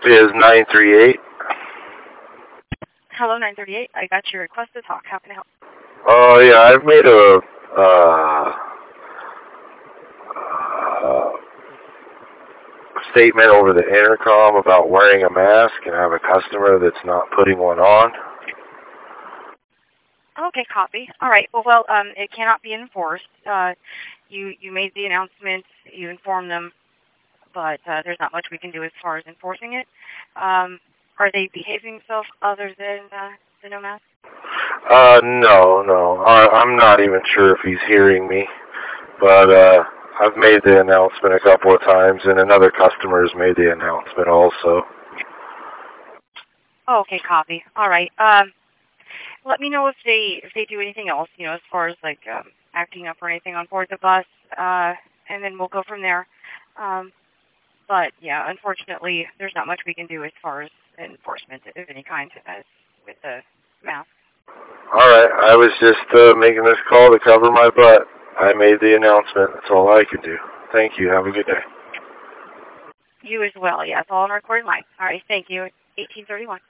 is 938. Hello, 938. I got your request to talk. How can I help? Oh, yeah, I've made a statement over the intercom about wearing a mask, and I have a customer that's not putting one on. Okay, copy. All right. Well, it cannot be enforced. You made the announcement. You informed them, but there's not much we can do as far as enforcing it. Are they behaving themselves other than the no mask? No. I'm not even sure if he's hearing me, but I've made the announcement a couple of times, and another customer has made the announcement also. Oh, okay, copy. All right. Let me know if they do anything else, as far as like acting up or anything on board the bus, and then we'll go from there. But yeah, unfortunately, there's not much we can do as far as enforcement of any kind as with the mask. All right, I was just making this call to cover my butt. I made the announcement. That's all I could do. Thank you. Have a good day. You as well. Yeah, it's all on our recorded line. All right, thank you. 1831.